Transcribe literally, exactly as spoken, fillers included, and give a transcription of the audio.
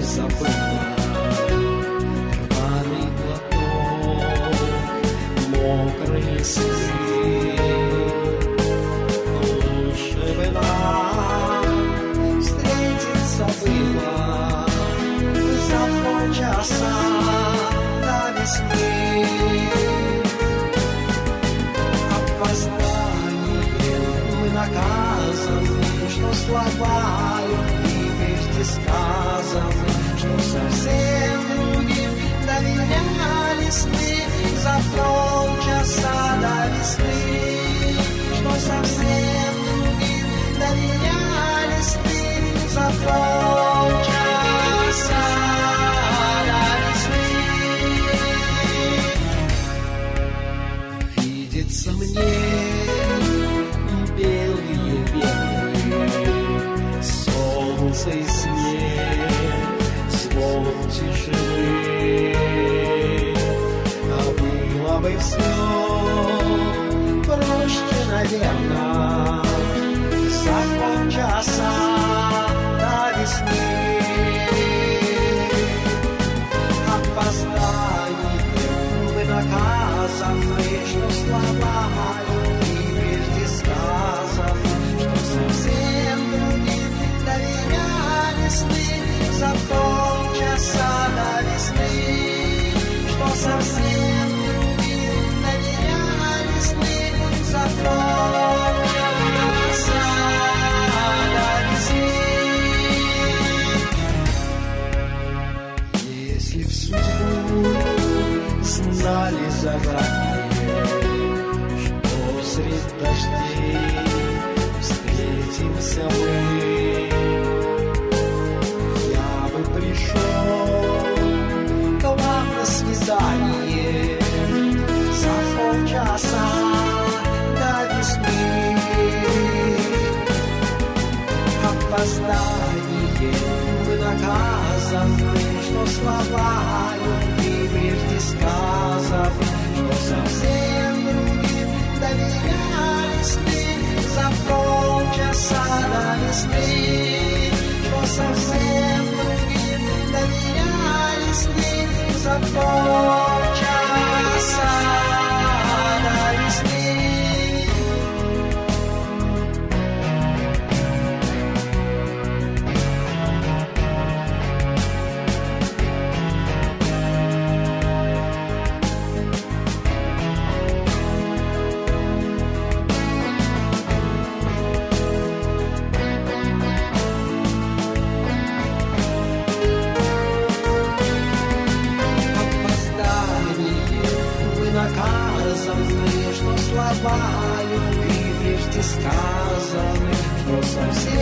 забыла. Рваный платок, мокрые сны. Лучше бы нам встретиться было за полчаса до весны. Опозданием мы наказаны, что слова любви прежде сказаны, что совсем другим доверяли сны за полчаса до весны, что совсем другим доверяли сны за полчаса до весны. Видится мне белые ветры, солнце и снег, звон тишины. А было бы все проще, наверное, за полчаса до весны. Опозданием мы наказаны, что слова любви прежде сказаны, что совсем другим доверяли сны за полчаса до весны, что совсем другим доверяли сны за полчаса до весны. Если в судьбу знали заранее, что средь дождей встретимся мы, я бы пришел к вам на свидание за полчаса до весны. Опозданием мы наказаны, что слова любви прежде сказаны, что совсем другим доверяли сны за полчаса до весны, что совсем другим доверяли сны за полчаса до весны. Наказаны, что слова любви прежде сказаны, что совсем